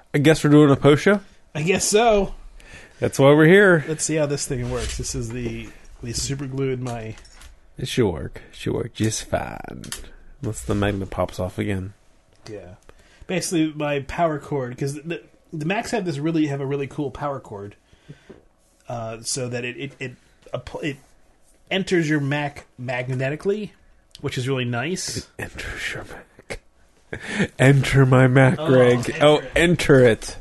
I guess we're doing a post show? I guess so. That's why we're here. Let's see how this thing works. This is we super glued my... It should work. Should work just fine. Unless the magnet pops off again. Yeah. Basically, my power cord, because the Macs have a really cool power cord, so that it enters your Mac magnetically, which is really nice. It enters your Mac. Enter my Mac, Greg. Enter it.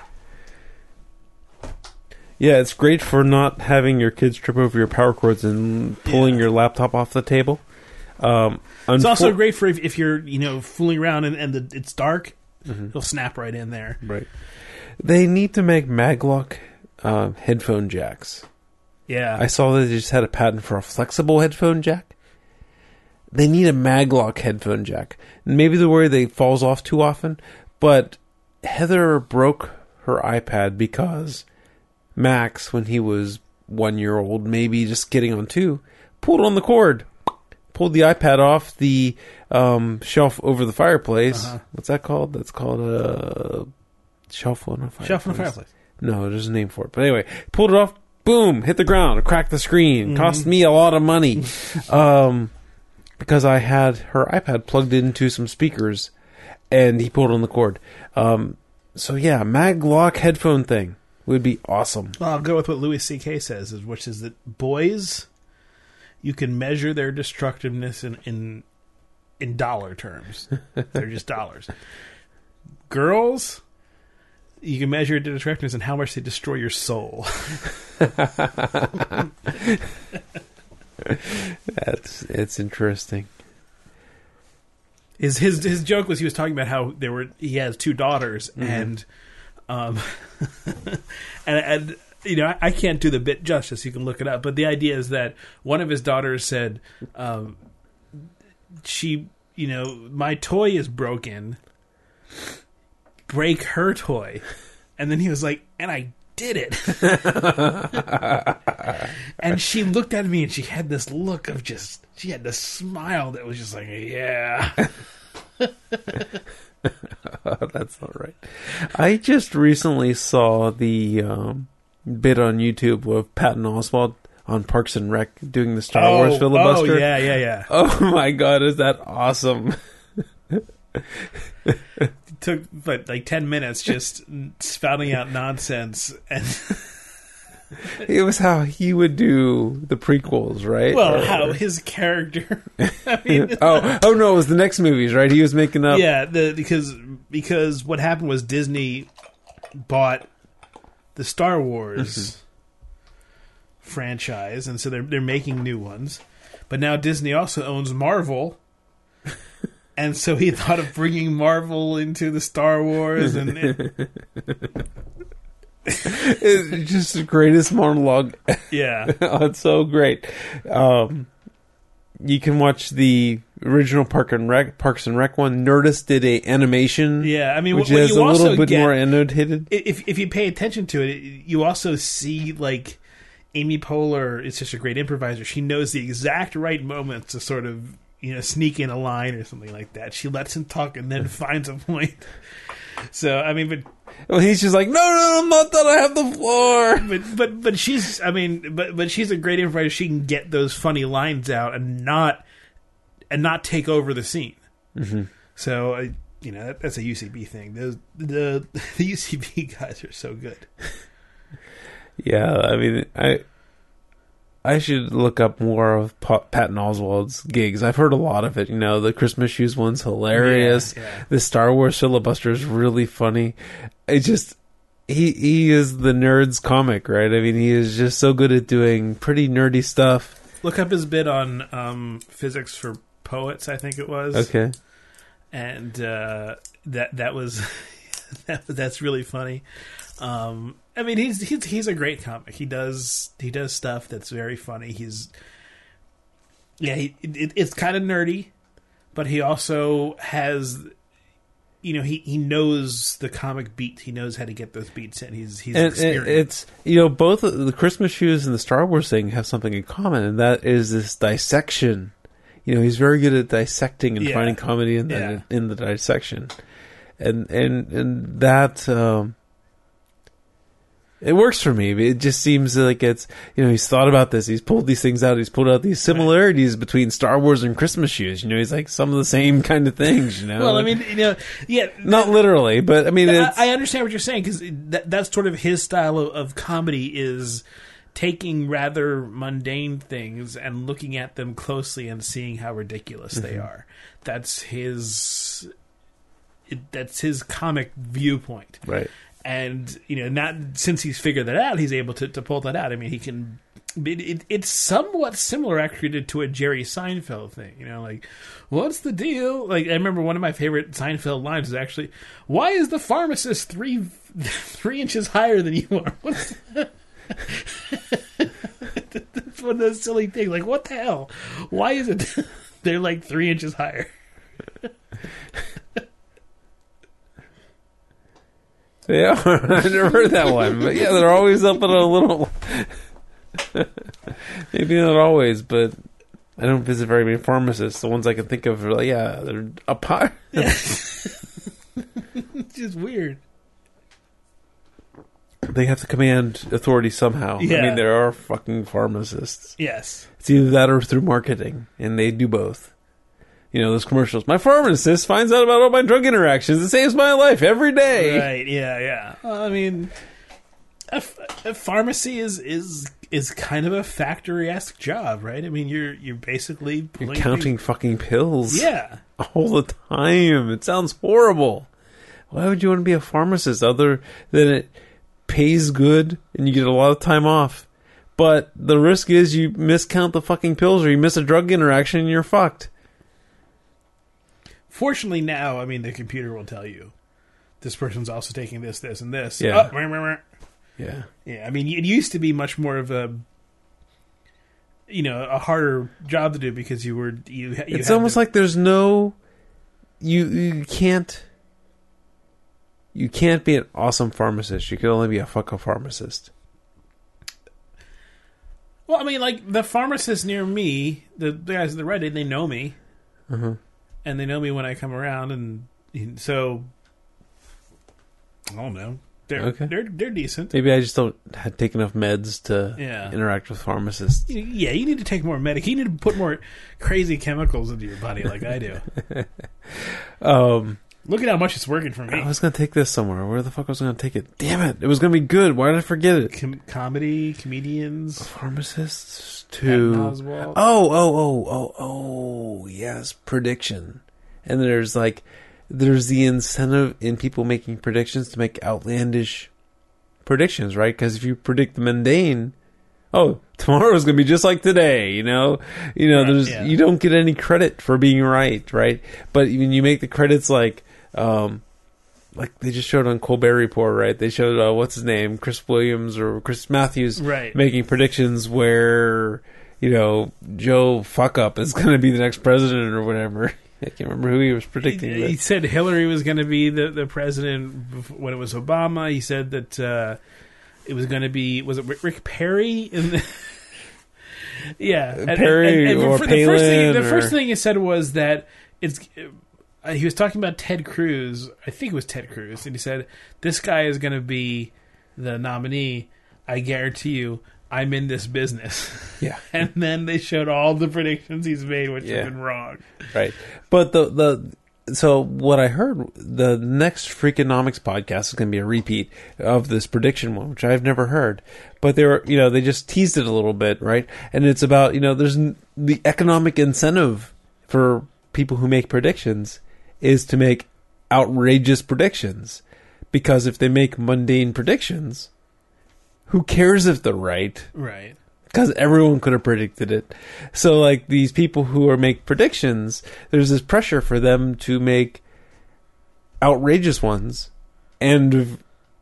Yeah, it's great for not having your kids trip over your power cords and pulling your laptop off the table. It's also great for if you're fooling around and it's dark, it'll snap right in there. Right. They need to make Maglock headphone jacks. Yeah. I saw that they just had a patent for a flexible headphone jack. They need a Maglock headphone jack. Maybe the way they falls off too often, but Heather broke her iPad because Max, when he was 1 year old, maybe just getting on 2, pulled on the cord. Pulled the iPad off the shelf over the fireplace. What's that called? That's called a shelf on a fireplace. Shelf on a fireplace. No, there's a name for it. But anyway, pulled it off. Boom! Hit the ground. Cracked the screen. Cost me a lot of money. Because I had her iPad plugged into some speakers, and he pulled on the cord. So yeah, Maglock headphone thing would be awesome. Well, I'll go with what Louis C.K. says, which is that boys, you can measure their destructiveness in dollar terms. They're just dollars. Girls, you can measure their destructiveness in how much they destroy your soul. It's interesting. His joke was he was talking about how he has 2 daughters and and I can't do the bit justice. You can look it up, but the idea is that one of his daughters said, my toy is broken. Break her toy. And then he was like, and I did it. And she looked at me and she had this look of she had this smile that was just like, yeah. That's all right. I just recently saw the bit on YouTube of Patton Oswalt on Parks and Rec doing the Star Wars filibuster. Oh, yeah. Oh my God, is that awesome? It took 10 minutes just spouting out nonsense, and it was how he would do the prequels, right? Well, how his character. I mean, oh no, it was the next movies, right? He was making up. Yeah, because what happened was Disney bought the Star Wars franchise, and so they're making new ones. But now Disney also owns Marvel. And so he thought of bringing Marvel into the Star Wars, and it's just the greatest monologue. Yeah, oh, it's so great. You can watch the original Parks and Rec one. Nerdist did a animation. Yeah, I mean, which what is you a also little bit get, more annotated. If you pay attention to it, you also see Amy Poehler is just a great improviser. She knows the exact right moments to sort of sneak in a line or something like that. She lets him talk and then finds a point. So I mean, well, he's just like, no, I'm not done. I have the floor. But she's, but she's a great improviser. She can get those funny lines out and not take over the scene. Mm-hmm. So that's a UCB thing. The UCB guys are so good. Yeah, I mean, I should look up more of Patton Oswalt's gigs. I've heard a lot of it. The Christmas Shoes one's hilarious. Yeah. The Star Wars filibuster is really funny. It just he is the nerd's comic, right? I mean, he is just so good at doing pretty nerdy stuff. Look up his bit on Physics for Poets, I think it was. Okay, and that was that's really funny. I mean, he's a great comic. He does stuff that's very funny. It's kind of nerdy, but he also has, he knows the comic beat. He knows how to get those beats in. He's experienced. It's both the Christmas Shoes and the Star Wars thing have something in common, and that is this dissection. He's very good at dissecting and finding comedy in the dissection. and that it works for me. It just seems like it's, he's thought about this. He's pulled these things out. He's pulled out these similarities between Star Wars and Christmas shoes. He's like some of the same kind of things. Well, I mean, yeah, not literally, but I mean, I understand what you're saying, because that's sort of his style of comedy, is taking rather mundane things and looking at them closely and seeing how ridiculous they are. That's his comic viewpoint, right? And not since he's figured that out, he's able to pull that out. I mean, he can. It's somewhat similar, actually, to a Jerry Seinfeld thing. Like, what's the deal? Like, I remember one of my favorite Seinfeld lines is actually, "Why is the pharmacist 3 inches higher than you are?" What's That's one of those silly things. Like, what the hell? Why is it they're like 3 inches higher? Yeah, I never heard that one, but yeah, they're always up at a little. Maybe not always, but I don't visit very many pharmacists. The ones I can think of are like, yeah, they're up high. It's just weird. They have to command authority somehow. Yeah. I mean, there are fucking pharmacists. Yes. It's either that or through marketing, and they do both. Those commercials. My pharmacist finds out about all my drug interactions. It saves my life every day. Right, yeah. Well, I mean, a pharmacy is kind of a factory-esque job, right? I mean, you're basically You're counting fucking pills. Yeah. All the time. It sounds horrible. Why would you want to be a pharmacist other than it pays good and you get a lot of time off? But the risk is you miscount the fucking pills or you miss a drug interaction and you're fucked. Fortunately now, I mean, the computer will tell you this person's also taking this, this, and this. Yeah. Yeah. I mean, it used to be much more of a harder job to do, because it's almost like there's no you can't be an awesome pharmacist. You can only be a fucking pharmacist. Well, I mean, like the pharmacists near me, the guys at the Reddit, they know me. Uh-huh. And they know me when I come around, and so I don't know. They're decent. Maybe I just don't take enough meds to interact with pharmacists. Yeah, you need to take more medic. You need to put more crazy chemicals into your body, like I do. Look at how much it's working for me. I was going to take this somewhere. Where the fuck was I going to take it? Damn it! It was going to be good. Why did I forget it? Comedians, pharmacists to yes, prediction. And there's the incentive in people making predictions to make outlandish predictions, right? Because if you predict the mundane, tomorrow is going to be just like today, you don't get any credit for being right? But when you make the credits like they just showed on Colbert Report, right? They showed what's his name, Chris Williams or Chris Matthews, right, making predictions where Joe fuck up is going to be the next president or whatever. I can't remember who he was predicting. He said Hillary was going to be the president when it was Obama. He said that it was going to be, was it Rick Perry? Yeah, Perry or Palin. The first thing he said was that he was talking about Ted Cruz. I think it was Ted Cruz, and he said this guy is going to be the nominee. I guarantee you, I'm in this business. Yeah. And then they showed all the predictions he's made, which have been wrong. Right. But so what I heard, the next Freakonomics podcast is going to be a repeat of this prediction one, which I've never heard. But they just teased it a little bit, right? And it's about, there's the economic incentive for people who make predictions is to make outrageous predictions. Because if they make mundane predictions, who cares if they're right? Right. Because everyone could have predicted it. So, like, these people who make predictions, there's this pressure for them to make outrageous ones, and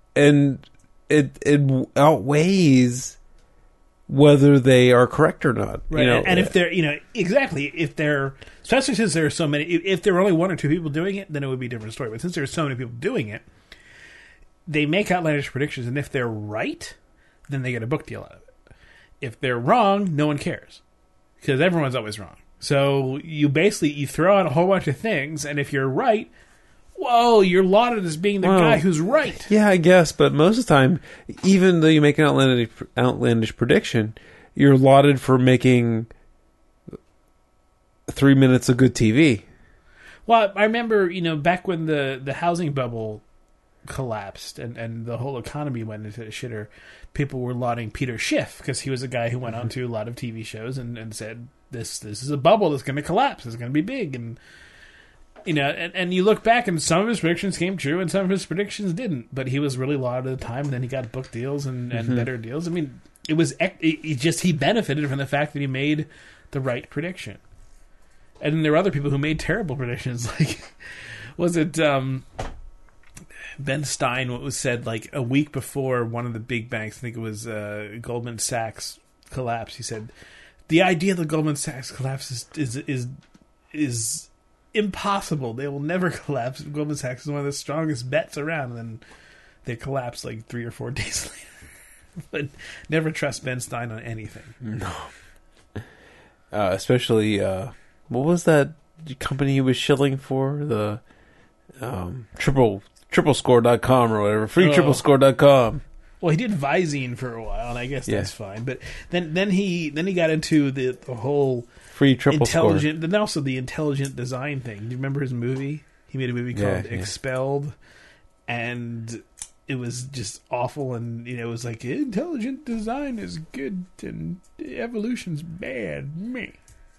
it outweighs whether they are correct or not. Right. And if they're, exactly, if they're, especially since there are so many, if there were only one or two people doing it, then it would be a different story. But since there are so many people doing it, they make outlandish predictions, and if they're right, then they get a book deal out of it. If they're wrong, no one cares, because everyone's always wrong. So you throw out a whole bunch of things, and if you're right, whoa, you're lauded as being the Well, guy who's right. Yeah, I guess, but most of the time, even though you make an outlandish prediction, you're lauded for making 3 minutes of good TV. Well, I remember, back when the housing bubble collapsed and the whole economy went into the shitter, people were lauding Peter Schiff because he was a guy who went on to a lot of TV shows and said, this is a bubble that's going to collapse. It's going to be big. And, and you look back and some of his predictions came true and some of his predictions didn't. But he was really lauded at the time, and then he got book deals and better deals. I mean, he benefited from the fact that he made the right prediction. And then there were other people who made terrible predictions. Like, was it Ben Stein? What was said like a week before one of the big banks? I think it was Goldman Sachs collapse. He said the idea that Goldman Sachs collapse is impossible. They will never collapse. Goldman Sachs is one of the strongest bets around. And then they collapsed like 3 or 4 days later. But never trust Ben Stein on anything. No, especially. What was that company he was shilling for? The triplescore.com or whatever. Triplescore.com. Well, he did Visine for a while, and I guess that's fine. But then he got into the whole free triple intelligent, score. Then also the intelligent design thing. Do you remember his movie? He made a movie called Expelled, and it was just awful. And it was like intelligent design is good and evolution's bad. Me.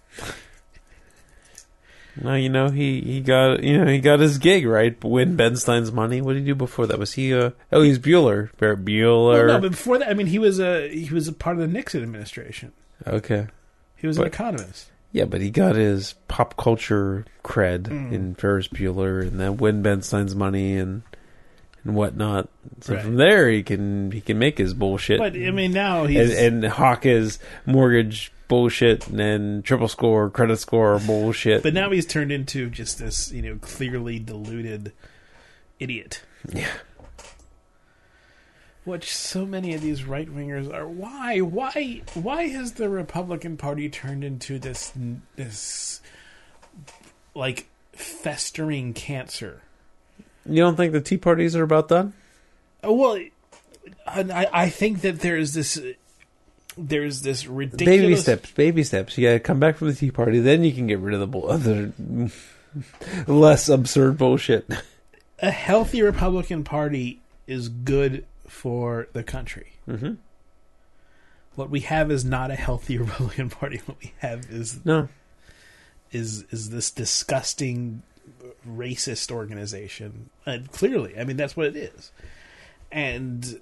No, he got his gig, right? Win Ben Stein's money. What did he do before that? Was he he's Bueller. Barrett Bueller. Well, no, but before that, I mean, he was a part of the Nixon administration. Okay. He was an economist. Yeah, but he got his pop culture cred in Ferris Bueller and then win Ben Stein's money and whatnot. So from there he can make his bullshit. But I mean now he's and hawk his mortgage bullshit and then triple score, credit score bullshit. But now he's turned into just this, clearly deluded idiot. Yeah. Which so many of these right wingers are. Why has the Republican Party turned into this like festering cancer? You don't think the Tea Parties are about done? Well, I think that there's this ridiculous baby steps. You got to come back from the Tea Party, then you can get rid of the other less absurd bullshit. A healthy Republican Party is good for the country. Mm-hmm. What we have is not a healthy Republican Party. What we have is this disgusting racist organization. Clearly, I mean that's what it is. And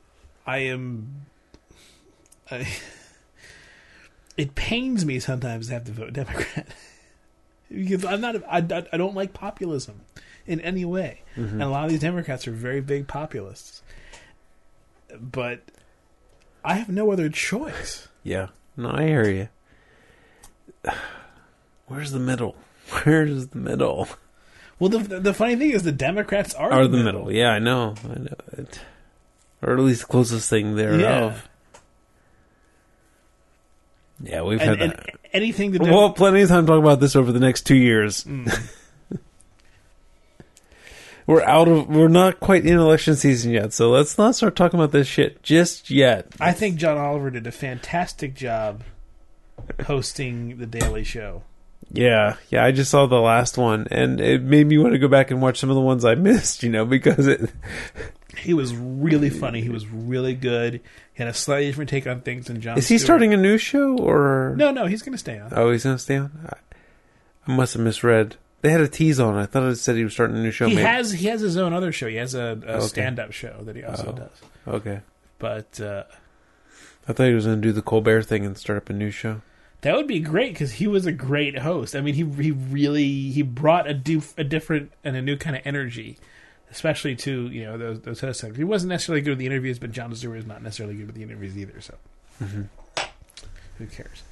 it pains me sometimes to have to vote Democrat because I don't like populism in any way, and a lot of these Democrats are very big populists. But I have no other choice. Yeah, no, I hear you. Where's the middle? Where's the middle? Well, the funny thing is the Democrats are the middle. Yeah, I know it. Or at least the closest thing thereof. Yeah, we've had that. Anything to We'll have plenty of time to talk about this over the next 2 years. We're not quite in election season yet, so let's not start talking about this shit just yet. I think John Oliver did a fantastic job hosting The Daily Show. Yeah, I just saw the last one, and it made me want to go back and watch some of the ones I missed, because he was really funny. He was really good. He had a slightly different take on things than Jon Is he Stewart. starting a new show, or...? No, he's going to stay on. Oh, he's going to stay on? I must have misread. They had a tease on it. I thought it said he was starting a new show. He has his own other show. He has a okay. stand-up show that he also does. Okay. But... I thought he was going to do the Colbert thing and start up a new show. That would be great because he was a great host. I mean, he brought a different and a new kind of energy, especially to those hosts. He wasn't necessarily good with the interviews, but Jon Stewart is not necessarily good with the interviews either. So who cares?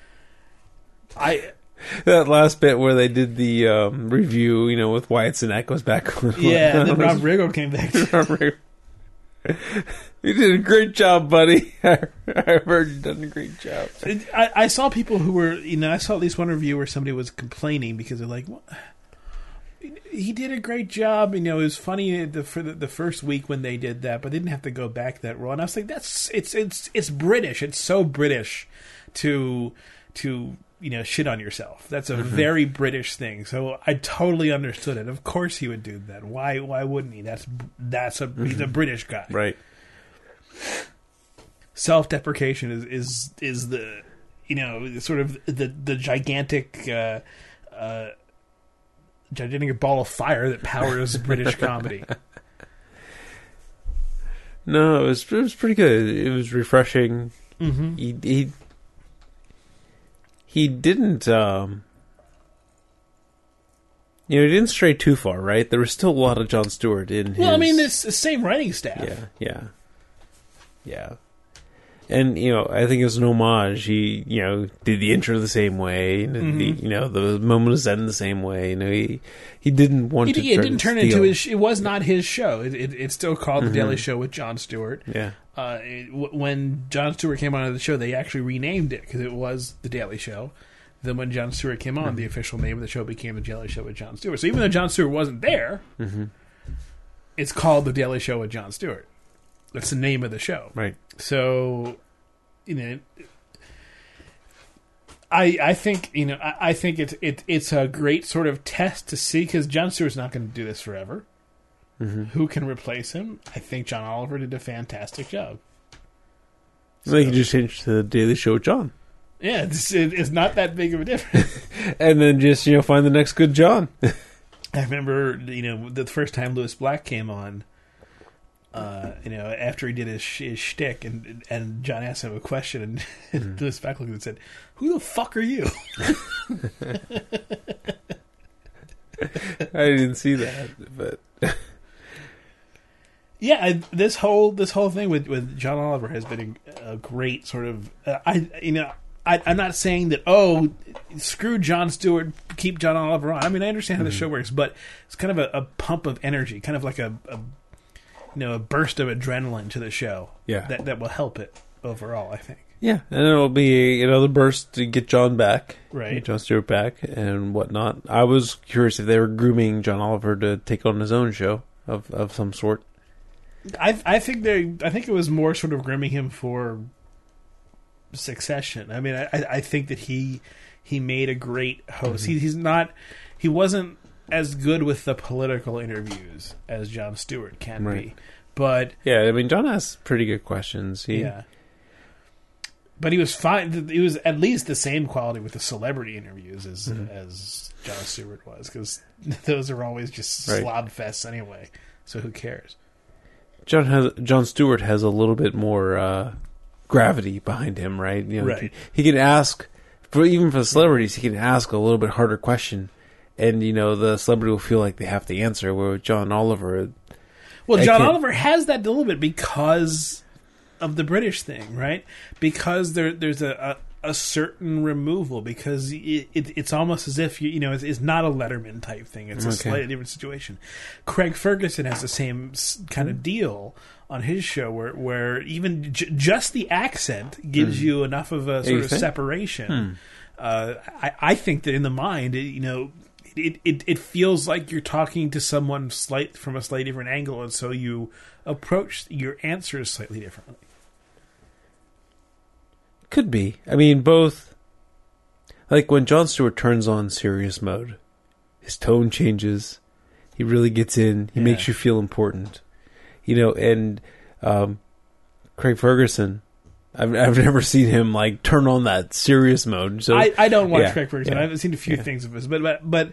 That last bit where they did the review, with Wyatt Cenac goes back. Yeah, and then Rob Riggle came back. You did a great job, buddy. I heard you done a great job. I saw people who were, I saw at least one review where somebody was complaining because they're like, He did a great job. It was funny for the first week when they did that, but they didn't have to go back that role. And I was like, it's British. It's so British to shit on yourself. That's a very British thing. So I totally understood it. Of course he would do that. Why wouldn't he? He's a British guy. Right. Self-deprecation is the sort of the gigantic ball of fire that powers British comedy. No, it was pretty good. It was refreshing. Mm-hmm. He didn't he didn't stray too far, right? There was still a lot of Jon Stewart in his... Well, I mean, it's the same writing staff. Yeah. And, I think it was an homage. He, did the intro the same way. The moment of Zen the same way. He didn't want to... It didn't turn into his... It was not his show. It's still called The Daily Show with Jon Stewart. Yeah. When Jon Stewart came on the show, they actually renamed it because it was The Daily Show. Then when Jon Stewart came on, the official name of the show became The Daily Show with Jon Stewart. So even though Jon Stewart wasn't there, it's called The Daily Show with Jon Stewart. That's the name of the show. Right. So, I think I think it's a great sort of test to see, because Jon Stewart's not going to do this forever. Who can replace him? I think John Oliver did a fantastic job. So you can just change to The Daily Show with John. Yeah, it's not that big of a difference. And then just find the next good John. I remember the first time Lewis Black came on. After he did his shtick, and John asked him a question, and Lewis Black looked and said, "Who the fuck are you?" I didn't see that, but yeah, this whole thing with John Oliver has been a great sort of. I'm not saying that screw Jon Stewart, keep John Oliver on. I mean, I understand how the show works, but it's kind of a pump of energy, kind of like a burst of adrenaline to the show. Yeah. That will help it overall, I think. Yeah, and it'll be another burst to get John back. Right. Get Jon Stewart back and whatnot. I was curious if they were grooming John Oliver to take on his own show of some sort. I think it was more sort of grooming him for Succession. I mean, I think that he made a great host. He wasn't as good with the political interviews as Jon Stewart can be. But yeah, I mean, John has pretty good questions. But he was fine. He was at least the same quality with the celebrity interviews as Jon Stewart was, because those are always just slob fests anyway. So who cares? Jon Stewart has a little bit more gravity behind him, right? Right. He can ask even for the celebrities. He can ask a little bit harder question. And, the celebrity will feel like they have to answer, where with John Oliver... Well, John Oliver has that a little bit because of the British thing, right? Because there's a certain removal, because it's almost as if, it's not a Letterman type thing. It's a slightly different situation. Craig Ferguson has the same kind of deal on his show, where even just the accent gives you enough of a sort of separation. I think that in the mind, It feels like you're talking to someone from a slightly different angle, and so you approach your answers slightly differently. Could be. I mean, both. Like when Jon Stewart turns on serious mode, his tone changes. He really gets in. He makes you feel important. And Craig Ferguson, I've never seen him turn on that serious mode. So I don't watch Craig Ferguson. I've seen a few things of his, but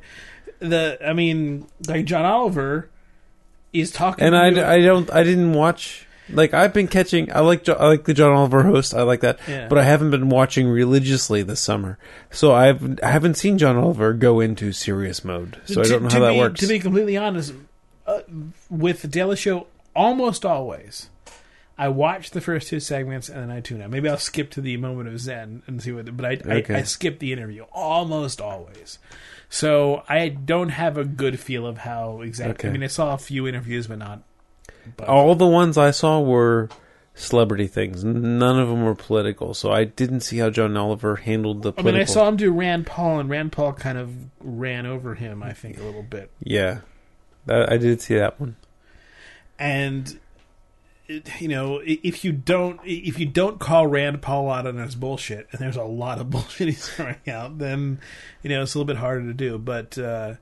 John Oliver is talking. And I didn't watch. I've been catching. I like the John Oliver host. I like that, but I haven't been watching religiously this summer. So I haven't seen John Oliver go into serious mode. So I don't know how that works. To be completely honest, with the Daily Show, almost always, I watch the first two segments and then I tune out. Maybe I'll skip to the moment of Zen and see what. But I skip the interview almost always. So I don't have a good feel of how exactly. I mean, I saw a few interviews, but not. But all the ones I saw were celebrity things. None of them were political, so I didn't see how John Oliver handled the political. I mean, I saw him do Rand Paul, and Rand Paul kind of ran over him, I think, a little bit. Yeah, I did see that one. And you know, if you don't call Rand Paul out on his bullshit, and there's a lot of bullshit he's throwing out, then you know it's a little bit harder to do. But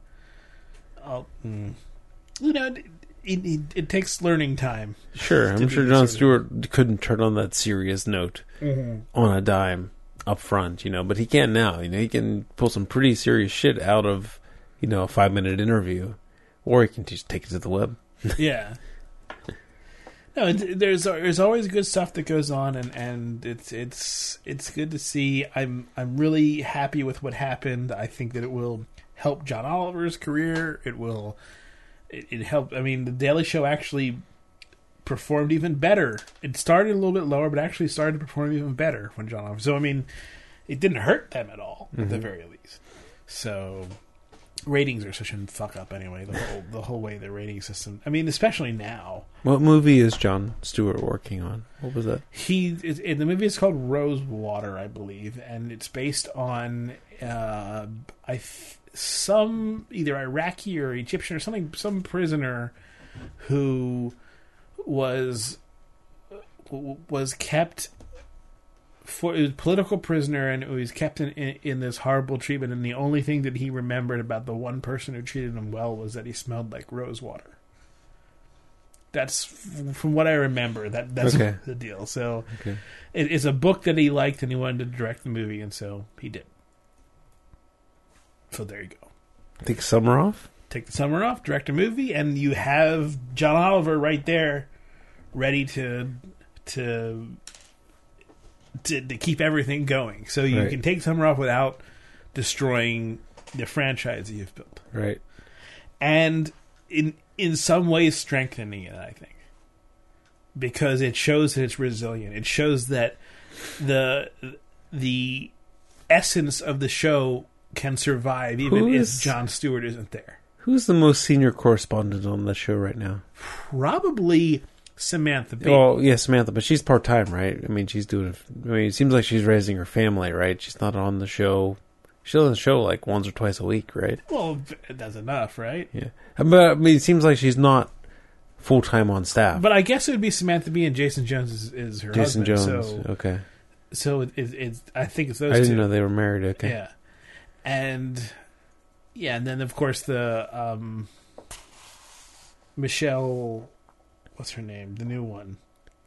you know, it takes learning time. Sure, I'm sure Jon Stewart couldn't turn on that serious note on a dime up front, you know, but he can now. You know, he can pull some pretty serious shit out of, you know, a 5-minute interview, or he can just take it to the web. Yeah. No, there's always good stuff that goes on, and it's good to see. I'm really happy with what happened. I think that it will help John Oliver's career. It helped. I mean, the Daily Show actually performed even better. It started a little bit lower, but actually started to perform even better when John Oliver. So I mean, it didn't hurt them at all, at the very least. So ratings are such a fuck up anyway. The whole way the rating system. I mean, especially now. What movie is Jon Stewart working on? What was that? The movie is called Rosewater, I believe, and it's based on some either Iraqi or Egyptian or something, some prisoner who was kept for a political prisoner, and he was kept in this horrible treatment, and the only thing that he remembered about the one person who treated him well was that he smelled like rosewater. That's from what I remember. That's okay. The deal. So it's a book that he liked, and he wanted to direct the movie, and so he did. So there you go. Take summer off? Take the summer off, direct a movie, and you have John Oliver right there ready to keep everything going. So you can take summer off without destroying the franchise that you've built. Right. And in some ways strengthening it, I think. Because it shows that it's resilient. It shows that the essence of the show can survive even if Jon Stewart isn't there. Who's the most senior correspondent on the show right now? Probably Samantha Bee. Well, yeah, Samantha, but she's part-time, right? I mean, it seems like she's raising her family, right? She's not on the show. She's on the show like once or twice a week, right? Well, that's enough, right? Yeah. But, I mean, it seems like she's not full-time on staff. But I guess it would be Samantha Bee, and Jason Jones is her husband. Jason Jones, okay. So it's I think it's those two. I didn't know they were married, okay. Yeah. And then of course the Michelle, what's her name? The new one.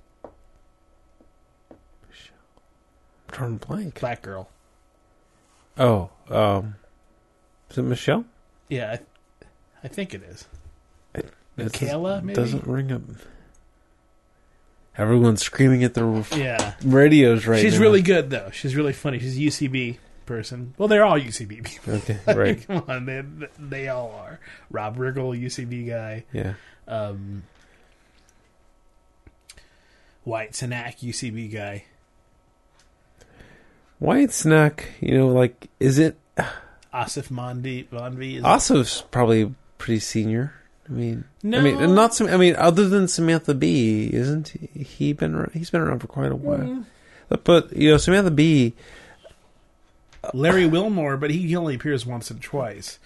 I'm drawing a blank. Black girl. Oh, is it Michelle? Yeah, I think it is. Michaela, maybe? Doesn't ring up. Everyone's screaming at the radios right now. She's really good, though. She's really funny. She's a UCB person. Well, they're all UCB people. Okay, right. Come on, they all are. Rob Riggle, UCB guy. Yeah. Wyatt Cenac, UCB guy. Wyatt Cenac, is it... Asif Manvi. Asif's probably pretty senior. No. Other than Samantha Bee, isn't he been around? He's been around for quite a while. But Samantha Bee... Larry Wilmore, but he only appears once and twice.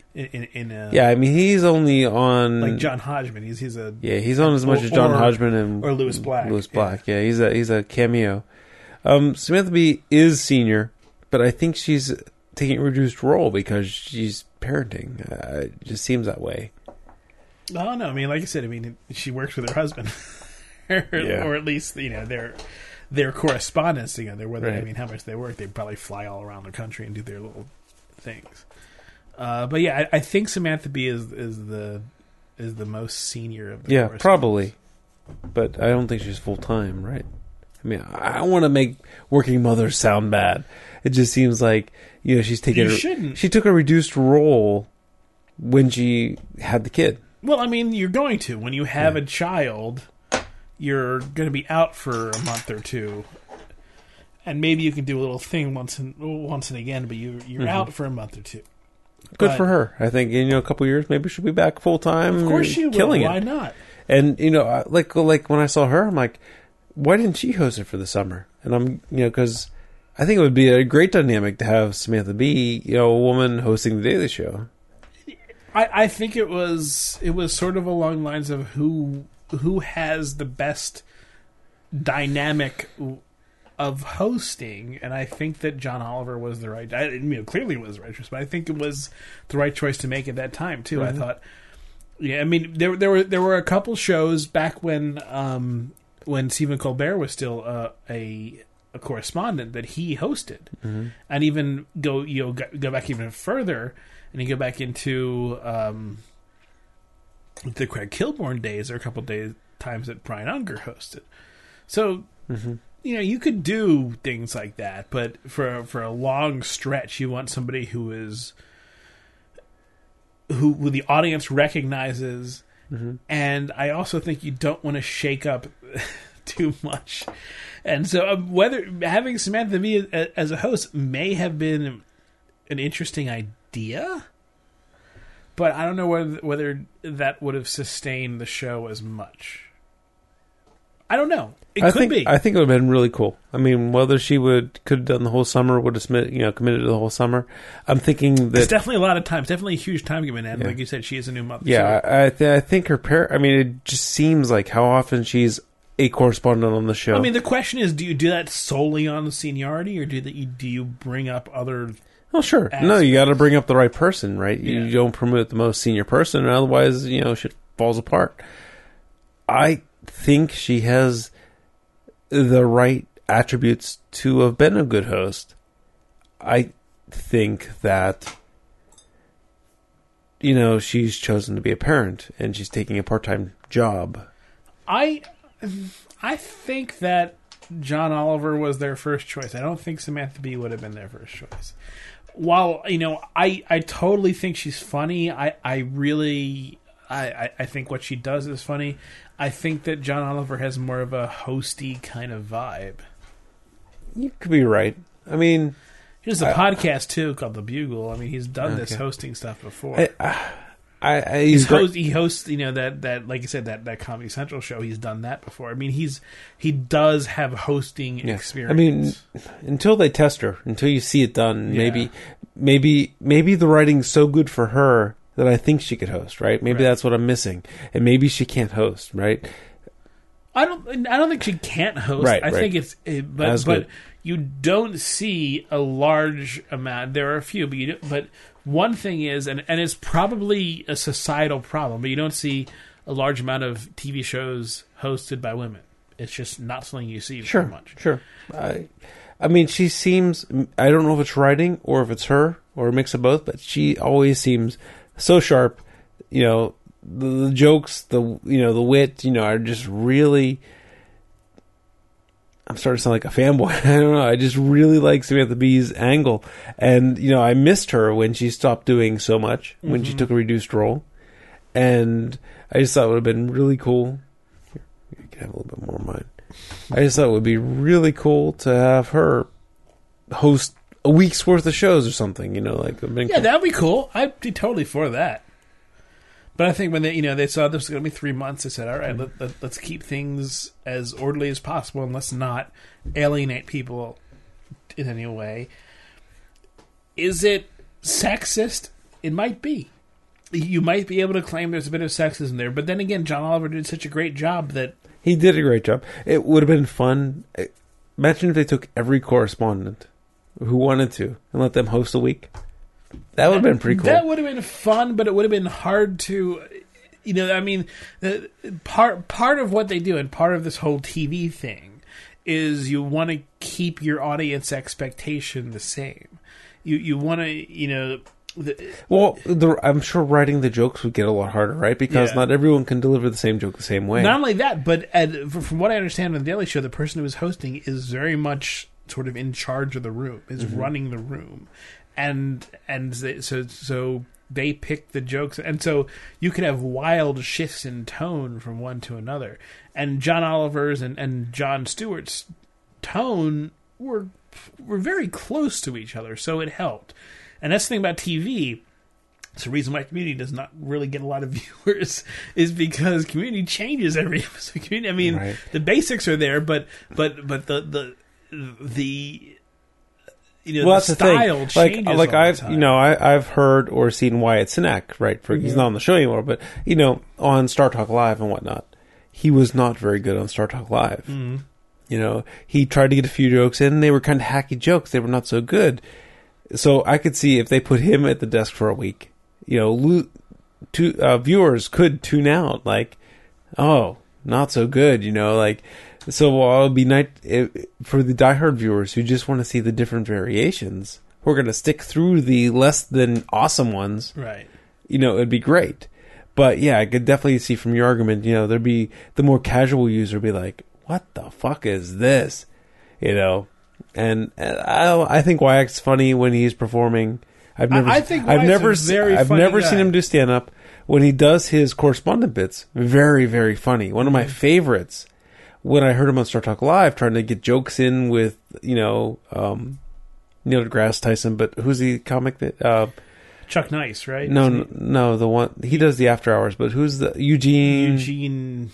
He's only on like John Hodgman. He's on as much as John Hodgman and or Louis Black. Louis Black, he's a cameo. Samantha Bee is senior, but I think she's taking a reduced role because she's parenting. It just seems that way. Oh no, like I said, she works with her husband, or at least their correspondence together. Whether how much they work, they probably fly all around the country and do their little things. But yeah, I think Samantha Bee is the most senior of the probably, but I don't think she's full time, right? I don't want to make working mothers sound bad. It just seems like she's taking. She took a reduced role when she had the kid. Well, you're going to when you have a child. You're going to be out for a month or two, and maybe you can do a little thing once and again. But you're out for a month or two. Good for her. I think in a couple of years, maybe she'll be back full time. Of course she will. Killing Why it. not? And like when I saw her, I'm like, why didn't she host it for the summer? And I'm, because I think it would be a great dynamic to have Samantha Bee, a woman hosting the Daily Show. I think it was sort of along the lines of who has the best dynamic of hosting, and I think that John Oliver was the right. Clearly it was the right choice, but I think it was the right choice to make at that time too. Mm-hmm. I thought, there were a couple shows back when Stephen Colbert was still a correspondent that he hosted, mm-hmm. and even go back even further. And you go back into the Craig Kilborn days, or a couple times that Brian Unger hosted. So, mm-hmm. You could do things like that, but for a long stretch, you want somebody who the audience recognizes, mm-hmm. and I also think you don't want to shake up too much. And so, whether having Samantha Bee as a host may have been an interesting idea, but I don't know whether that would have sustained the show as much. I don't know. It could be. I think it would have been really cool. I mean, whether she could have done the whole summer, would have committed to the whole summer. I'm thinking that it's definitely a lot of time. It's definitely a huge time given, and like you said, she is a new mother. Yeah, so. I think her parent. I mean, it just seems like how often she's a correspondent on the show. I mean, the question is, do you do that solely on the seniority, or do you bring up other? Oh, sure. Aspects? No, you got to bring up the right person, right? Yeah. You don't promote the most senior person, otherwise, shit falls apart. I think she has the right attributes to have been a good host. I think that, she's chosen to be a parent, and she's taking a part-time job. I think that John Oliver was their first choice. I don't think Samantha Bee would have been their first choice. While, I totally think she's funny. I really think what she does is funny. I think that John Oliver has more of a hosty kind of vibe. You could be right. I mean, he has a podcast too called The Bugle. I mean, he's done this hosting stuff before. He hosts, that like you said, that Comedy Central show. He's done that before. I mean, he does have hosting experience. I mean, until they test her, until you see it done, maybe the writing's so good for her that I think she could host, right? Maybe that's what I'm missing, and maybe she can't host, right? I don't think she can't host. I think but you don't see a large amount. There are a few, but one thing is, and it's probably a societal problem, but you don't see a large amount of TV shows hosted by women. It's just not something you see very much. Sure. I mean, she seems, I don't know if it's writing or if it's her or a mix of both, but she always seems so sharp. The jokes, the wit, are just really. I'm starting to sound like a fanboy. I don't know. I just really like Samantha Bee's angle, and I missed her when she stopped doing so much, when mm-hmm. she took a reduced role, and I just thought it would have been really cool. Here, you can have a little bit more of mine. I just thought it would be really cool to have her host a week's worth of shows or something. That'd be cool. I'd be totally for that. But I think when they saw this was going to be 3 months, they said, all right, let's keep things as orderly as possible and let's not alienate people in any way. Is it sexist? It might be. You might be able to claim there's a bit of sexism there, but then again, John Oliver did such a great job that... He did a great job. It would have been fun. Imagine if they took every correspondent who wanted to and let them host a week. That would have been pretty cool. That would have been fun, but it would have been hard to, part of what they do and part of this whole TV thing is you want to keep your audience expectation the same. You want to, I'm sure writing the jokes would get a lot harder, right? Because not everyone can deliver the same joke the same way. Not only that, but from what I understand on The Daily Show, the person who is hosting is very much sort of in charge of the room, is mm-hmm. running the room. And so they pick the jokes, and so you could have wild shifts in tone from one to another. And John Oliver's and Jon Stewart's tone were very close to each other, so it helped. And that's the thing about TV. It's the reason why Community does not really get a lot of viewers is because Community changes every episode. Community, I mean, Right. the basics are there, but the Well, that's the style thing. changes. Like all the time. I've heard or seen Wyatt Cenac, right? He's not on the show anymore, but on Star Talk Live and whatnot, he was not very good on Star Talk Live. He tried to get a few jokes in. They were kind of hacky jokes. They were not so good. So I could see if they put him at the desk for a week, viewers could tune out. Like, oh, not so good. So it'll be nice for the diehard viewers who just want to see the different variations. Who are going to stick through the less than awesome ones. Right. It'd be great. But yeah, I could definitely see from your argument, there'd be the more casual user be like, what the fuck is this? And I think Wyatt's funny when he's performing. I've never seen him do stand up. When he does his correspondent bits, very, very funny. One of my favorites. When I heard him on Star Talk Live trying to get jokes in with, Neil deGrasse Tyson, but who's the comic that Chuck Nice, right? No, the one he does the After Hours, but who's the Eugene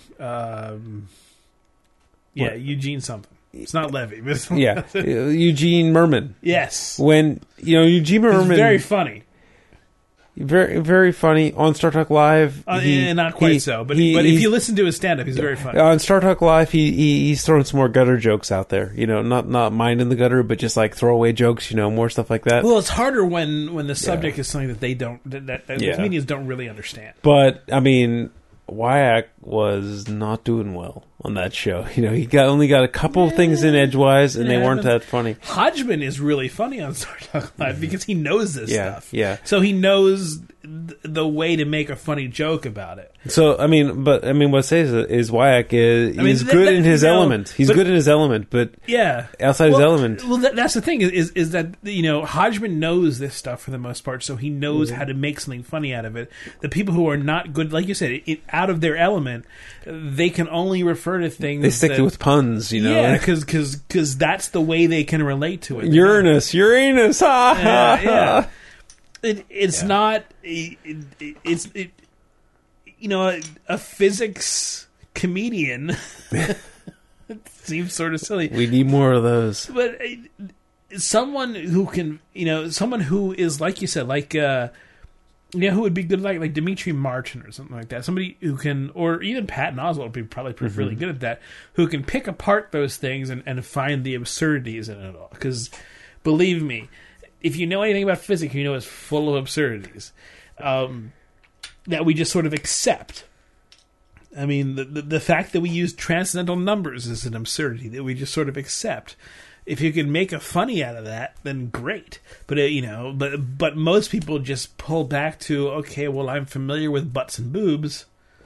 Eugene something. It's not Levy, but it's Eugene Merman. Yes. When Eugene Merman is very funny. Very, very funny on Star Talk Live. Not quite so, but if you listen to his stand-up, he's very funny. On Star Talk Live, he's throwing some more gutter jokes out there. Not mind in the gutter, but just like throwaway jokes. More stuff like that. Well, it's harder when the subject is something that they don't that the comedians don't really understand. But I mean, Wyatt was not doing well on that show. He only got a couple of things in edgewise, and they weren't that funny. Hodgman is really funny on Star Talk Live because he knows this stuff. Yeah. So he knows the way to make a funny joke about it. So what it says is Wyatt is good in his element. He's good in his element, but outside his element. Well, that's the thing is that Hodgman knows this stuff for the most part, so he knows how to make something funny out of it. The people who are not good, like you said, out of their element, they can only refer to things. They stick with puns, Yeah, because that's the way they can relate to it. Uranus, ha ha. Yeah. It's not. A physics comedian. It seems sort of silly. We need more of those. But someone who can, someone who is like you said, like who would be good, like Dimitri Martin or something like that. Somebody who can, or even Patton Oswalt would be probably really good at that. Who can pick apart those things and find the absurdities in it all. Because believe me, if you know anything about physics, it's full of absurdities that we just sort of accept. I mean, the fact that we use transcendental numbers is an absurdity that we just sort of accept. If you can make a funny out of that, then great. But but most people just pull back to, okay, well, I'm familiar with butts and boobs.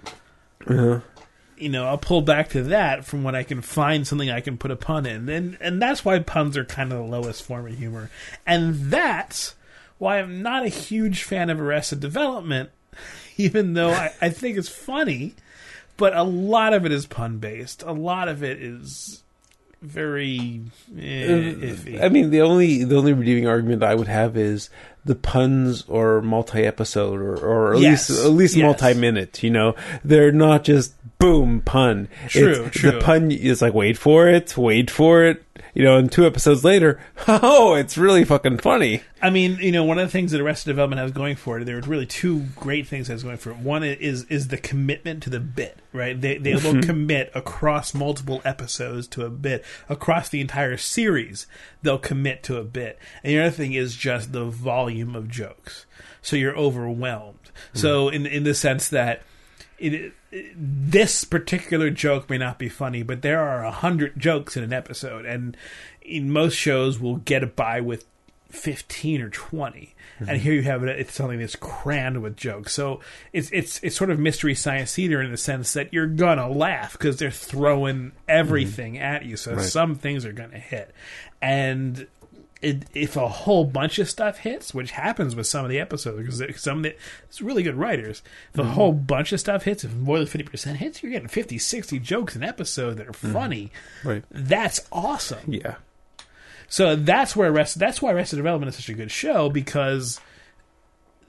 I'll pull back to that from when I can find something I can put a pun in. And that's why puns are kind of the lowest form of humor. And that's why I'm not a huge fan of Arrested Development, even though I think it's funny. But a lot of it is pun-based. A lot of it is very iffy. I mean, the only redeeming argument I would have is the puns or multi-episode or at least multi-minute. They're not just boom pun. True. The pun is like wait for it. And 2 episodes later, it's really fucking funny. I mean, one of the things that Arrested Development has going for it, there are really 2 great things it has going for it. One is the commitment to the bit, right? They will commit across multiple episodes to a bit. Across the entire series, they'll commit to a bit. And the other thing is just the volume of jokes. So you're overwhelmed. So in the sense that this particular joke may not be funny, but there are 100 jokes in an episode, and in most shows we'll get by with 15 or 20. And here you have it's something that's crammed with jokes. So it's sort of Mystery Science Theater in the sense that you're gonna laugh because they're throwing everything at you. So some things are gonna hit, and if a whole bunch of stuff hits, which happens with some of the episodes, because it's really good writers, if a whole bunch of stuff hits, if more than 50% hits, you're getting 50, 60 jokes an episode that are funny. Right. That's awesome. Yeah. So that's why Arrested Development is such a good show, because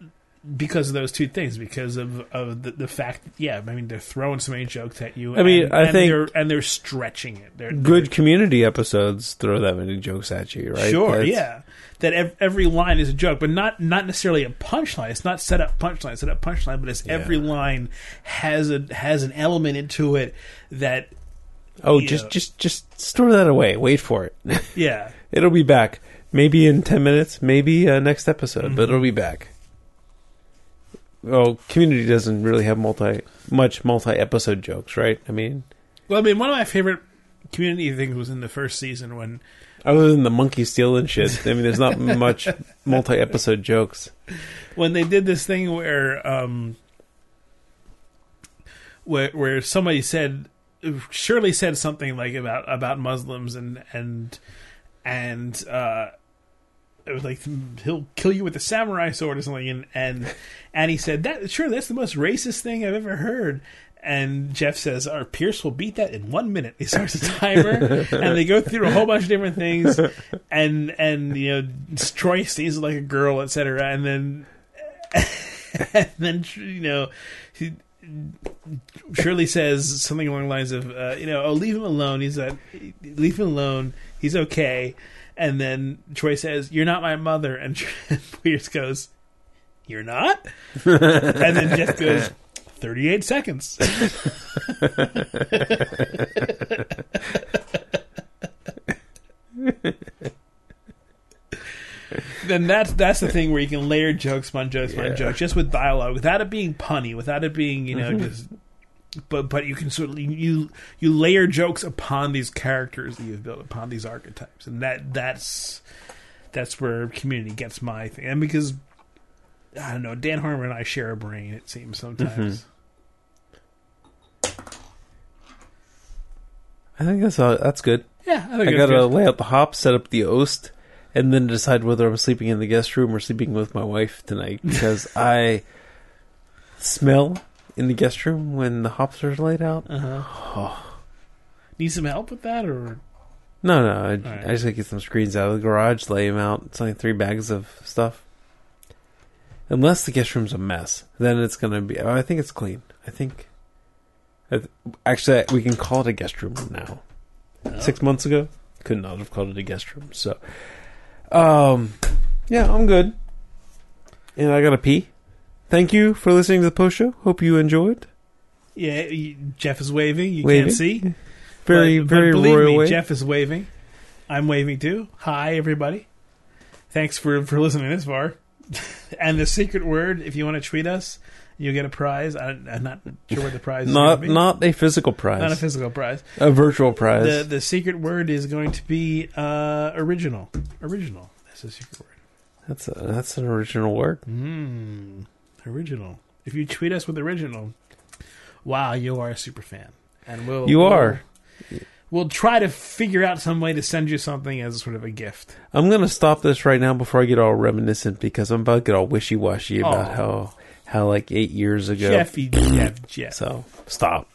because of those two things, because of the fact that, I mean, they're throwing so many jokes at you. I mean, I think they're stretching it. They're good Community episodes throw that many jokes at you, right? Sure, that every line is a joke, but not necessarily a punchline. It's not set up punchline, but it's every line has an element into it that. Oh, just store that away. Wait for it. Yeah, it'll be back. Maybe in 10 minutes. Maybe next episode, but it'll be back. Well, Community doesn't really have multi-episode jokes, right? I mean, one of my favorite Community things was in the first season when. Other than the monkey stealing shit, I mean, there's not much multi-episode jokes. When they did this thing where somebody Shirley said something like about Muslims and it was like, he'll kill you with a samurai sword or something, and he said that's the most racist thing I've ever heard. And Jeff says, our Pierce will beat that in 1 minute. He starts a timer, and they go through a whole bunch of different things, and Troy stays like a girl, etc. And then Shirley says something along the lines of, leave him alone. Leave him alone. He's okay. And then Troy says, you're not my mother. And Pierce goes, you're not? And then Jeff goes, 38 seconds. Then that's the thing where you can layer jokes upon jokes upon jokes, just with dialogue, without it being punny, without it being just. But you can certainly you layer jokes upon these characters that you've built, upon these archetypes, and that's where Community gets my thing, and because. I don't know. Dan Harmon and I share a brain, it seems, sometimes. I think that's good. Yeah, I think I gotta lay out the hops, set up the oast, and then decide whether I'm sleeping in the guest room or sleeping with my wife tonight, because I smell in the guest room when the hops are laid out. Need some help with that, or no? I just gotta get some screens out of the garage, lay them out. It's only 3 bags of stuff. Unless the guest room's a mess, then it's going to be... I think it's clean. Actually, we can call it a guest room now. 6 months ago, could not have called it a guest room. So, yeah, I'm good. And I got to pee. Thank you for listening to the post show. Hope you enjoyed. Yeah, Jeff is waving. You can't see. Very believe royal me, wave. Jeff is waving. I'm waving too. Hi, everybody. Thanks for listening this far. And the secret word, if you want to tweet us, you'll get a prize. I'm not sure what the prize is. Not a physical prize. Not a physical prize. A virtual prize. The secret word is going to be original. Original. That's the secret word. That's an original word. Original. If you tweet us with original, wow, you are a super fan. And we'll try to figure out some way to send you something as sort of a gift. I'm going to stop this right now before I get all reminiscent, because I'm about to get all wishy-washy about how like 8 years ago. Jeff. So, stop.